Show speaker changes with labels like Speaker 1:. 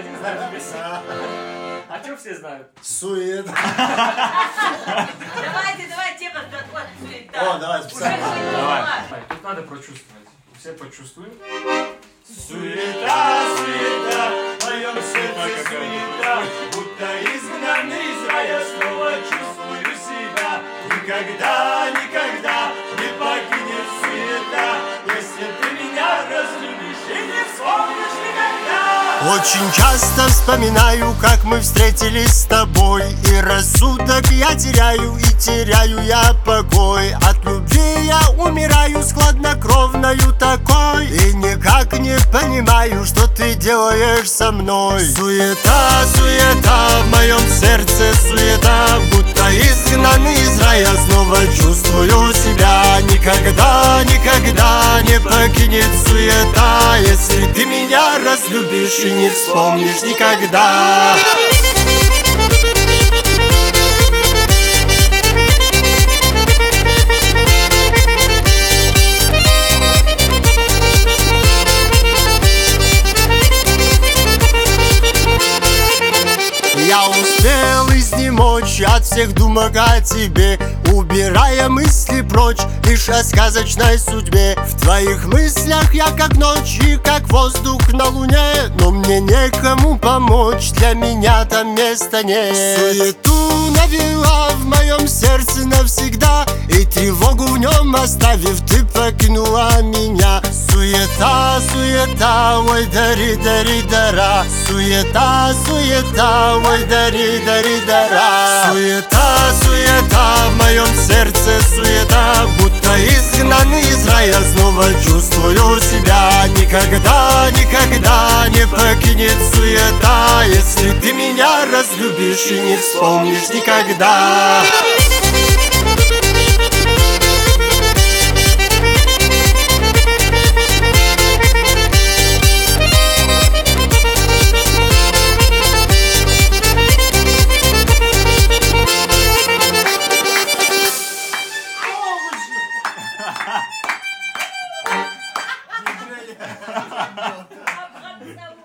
Speaker 1: один знает песню. А что все знают?
Speaker 2: Суета.
Speaker 3: Давайте, тема, вот, суета.
Speaker 2: О, давай, специально.
Speaker 1: Давай. Тут надо прочувствовать. Все почувствуем.
Speaker 4: Суета, суета, в моем сердце суета, будто изгнанный из рая снова чувствую себя. Никогда, никогда не покинет суета, если ты меня разлюбишь и не вспомнишь никогда.
Speaker 2: Очень часто вспоминаю, как мы встретились с тобой, и рассудок я теряю, и теряю я покой. От любви я умираю с хладнокровною такой, и никак не понимаю, что ты делаешь со мной. Суета, суета, в моем сердце суета, будто изгнанный из рая снова чувствую себя. Никогда, никогда не покинет суета, если ты меня разлюбишь и не вспомнишь никогда. Я успел изнемочь от всех думок о тебе, убирая мысли прочь лишь о сказочной судьбе. В твоих мыслях я как ночь и как воздух на луне, но мне некому помочь, для меня там места нет. Суету навела в моем сердце навсегда, и тревогу в нем оставив, ты покинула меня. Суета, суета, ой, дари-дари-дара. Суета, суета, ой, дари-дари-дара. Суета, суета, в моем сердце суета, будто изгнанный из рая снова чувствую себя. Никогда, никогда не покинет суета, если ты меня разлюбишь и не вспомнишь никогда.
Speaker 3: Обратно